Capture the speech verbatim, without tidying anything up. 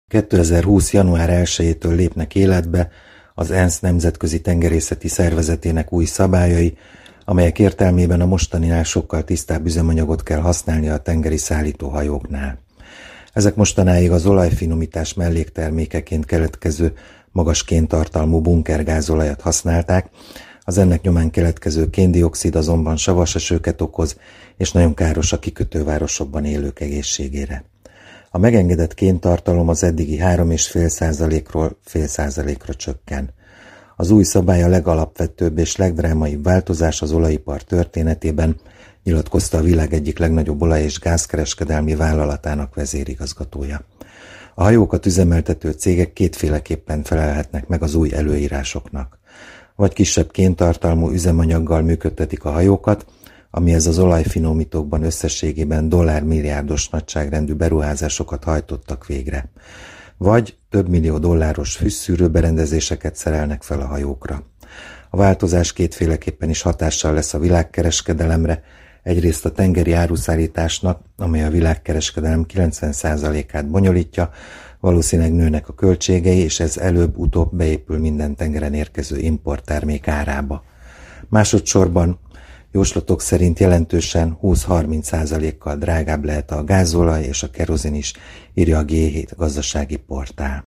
kétezer-húsz. január elsejétől lépnek életbe az ENSZ Nemzetközi Tengerészeti Szervezetének új szabályai, amelyek értelmében a mostaninál sokkal tisztább üzemanyagot kell használni a tengeri szállítóhajóknál. Ezek mostanáig az olajfinomítás melléktermékeként keletkező magas kéntartalmú bunkergázolajat használták, az ennek nyomán keletkező kén-dioxid azonban savasesőket okoz, és nagyon káros a kikötővárosokban élők egészségére. A megengedett kéntartalom az eddigi három egész öt százalékról fél százalékra csökken. Az új szabály a legalapvetőbb és legdrámaibb változás az olajipar történetében, nyilatkozta a világ egyik legnagyobb olaj- és gázkereskedelmi vállalatának vezérigazgatója. A hajókat üzemeltető cégek kétféleképpen felelhetnek meg az új előírásoknak. Vagy kisebb kéntartalmú üzemanyaggal működtetik a hajókat, amihez az olajfinomítókban összességében dollármilliárdos nagyságrendű beruházásokat hajtottak végre. Vagy több millió dolláros fűszűrőberendezéseket szerelnek fel a hajókra. A változás kétféleképpen is hatással lesz a világkereskedelemre, egyrészt a tengeri áruszállításnak, amely a világkereskedelem kilencven százalékát bonyolítja, valószínűleg nőnek a költségei, és ez előbb-utóbb beépül minden tengeren érkező importtermék árába. Másodszorban jóslatok szerint jelentősen húsz-harminc százalékkal drágább lehet a gázolaj és a kerozin is, írja a gé hét gazdasági portál.